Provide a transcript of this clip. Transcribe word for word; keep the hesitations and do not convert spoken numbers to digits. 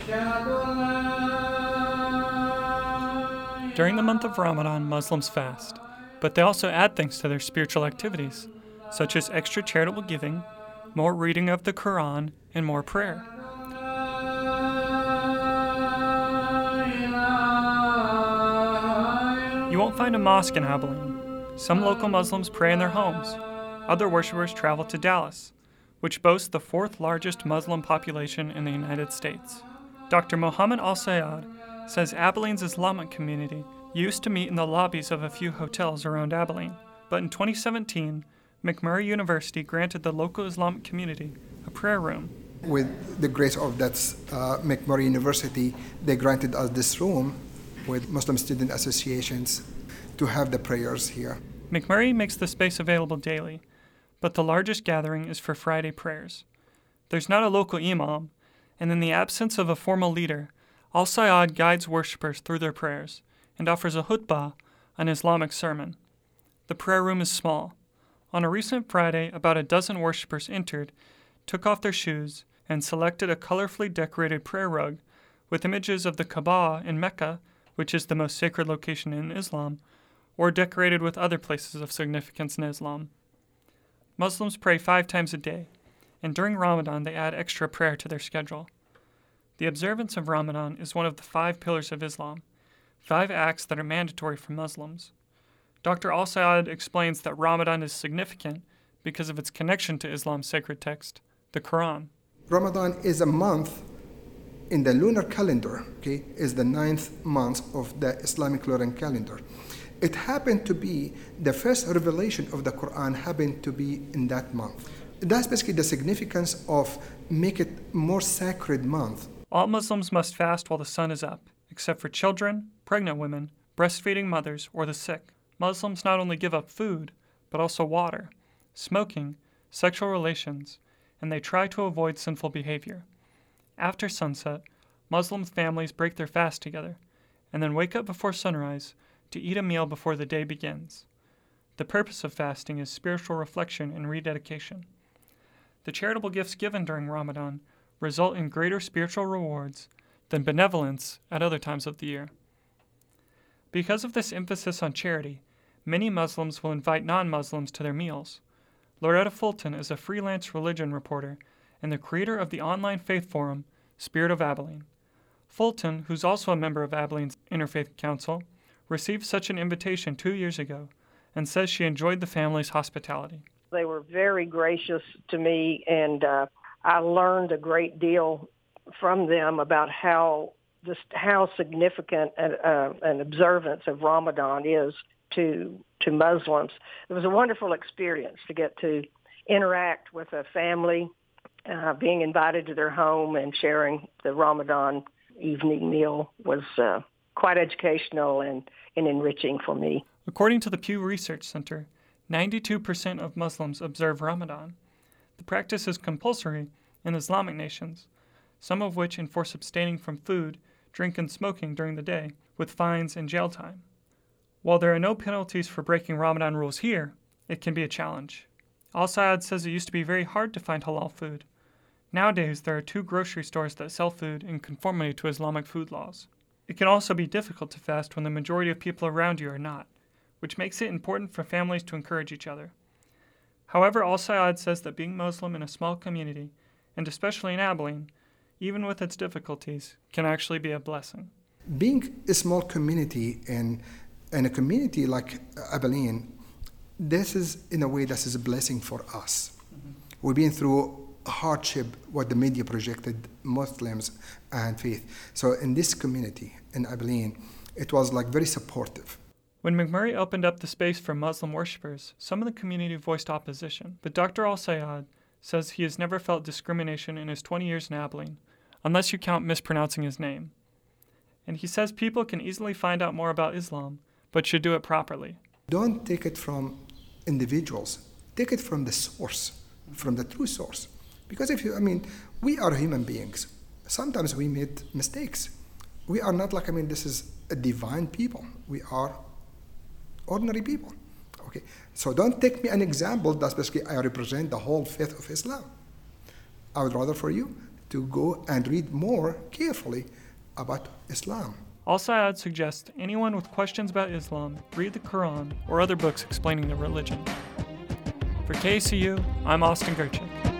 During the month of Ramadan, Muslims fast, but they also add things to their spiritual activities, such as extra charitable giving, more reading of the Quran, and more prayer. You won't find a mosque in Abilene. Some local Muslims pray in their homes. Other worshippers travel to Dallas, which boasts the fourth largest Muslim population in the United States. Doctor Mohammed Al-Sayad says Abilene's Islamic community used to meet in the lobbies of a few hotels around Abilene, but in twenty seventeen, McMurry University granted the local Islamic community a prayer room. With the grace of that uh, McMurry University, they granted us this room with Muslim student associations to have the prayers here. McMurry makes the space available daily, but the largest gathering is for Friday prayers. There's not a local imam, and in the absence of a formal leader, Al-Sayad guides worshippers through their prayers and offers a khutbah, an Islamic sermon. The prayer room is small. On a recent Friday, about a dozen worshippers entered, took off their shoes, and selected a colorfully decorated prayer rug with images of the Kaaba in Mecca, which is the most sacred location in Islam, or decorated with other places of significance in Islam. Muslims pray five times a day, and during Ramadan they add extra prayer to their schedule. The observance of Ramadan is one of the five pillars of Islam, five acts that are mandatory for Muslims. Doctor Al-Sayad explains that Ramadan is significant because of its connection to Islam's sacred text, the Quran. Ramadan is a month in the lunar calendar, okay, is the ninth month of the Islamic lunar calendar. It happened to be the first revelation of the Quran happened to be in that month. That's basically the significance of make it more sacred month. All Muslims must fast while the sun is up, except for children, pregnant women, breastfeeding mothers, or the sick. Muslims not only give up food, but also water, smoking, sexual relations, and they try to avoid sinful behavior. After sunset, Muslim families break their fast together, and then wake up before sunrise to eat a meal before the day begins. The purpose of fasting is spiritual reflection and rededication. The charitable gifts given during Ramadan result in greater spiritual rewards than benevolence at other times of the year. Because of this emphasis on charity, many Muslims will invite non-Muslims to their meals. Loretta Fulton is a freelance religion reporter and the creator of the online faith forum, Spirit of Abilene. Fulton, who's also a member of Abilene's Interfaith Council, received such an invitation two years ago and says she enjoyed the family's hospitality. They were very gracious to me, and uh, I learned a great deal from them about how just how significant an, uh, an observance of Ramadan is to to Muslims. It was a wonderful experience to get to interact with a family, uh, being invited to their home and sharing the Ramadan evening meal was uh, quite educational and, and enriching for me. According to the Pew Research Center, ninety-two percent of Muslims observe Ramadan. The practice is compulsory in Islamic nations, some of which enforce abstaining from food, drink, and smoking during the day, with fines and jail time. While there are no penalties for breaking Ramadan rules here, it can be a challenge. Al-Sayad says it used to be very hard to find halal food. Nowadays, there are two grocery stores that sell food in conformity to Islamic food laws. It can also be difficult to fast when the majority of people around you are not, which makes it important for families to encourage each other. However, Al-Sayad says that being Muslim in a small community, and especially in Abilene, even with its difficulties, can actually be a blessing. Being a small community and in a community like Abilene, this is, in a way, this is a blessing for us. Mm-hmm. We've been through hardship, what the media projected Muslims and faith. So in this community in Abilene, it was like very supportive. When McMurry opened up the space for Muslim worshippers, some of the community voiced opposition, but Doctor Al-Sayad says he has never felt discrimination in his twenty years in Abilene, unless you count mispronouncing his name. And he says people can easily find out more about Islam, but should do it properly. Don't take it from individuals. Take it from the source, from the true source. Because if you, I mean, we are human beings. Sometimes we make mistakes. We are not like, I mean, this is a divine people. We are ordinary people. Okay, so don't take me an example that's basically I represent the whole faith of Islam. I would rather for you to go and read more carefully about Islam. Al-Sayad suggests anyone with questions about Islam read the Quran or other books explaining the religion. For K C U, I'm Austin Gerchik.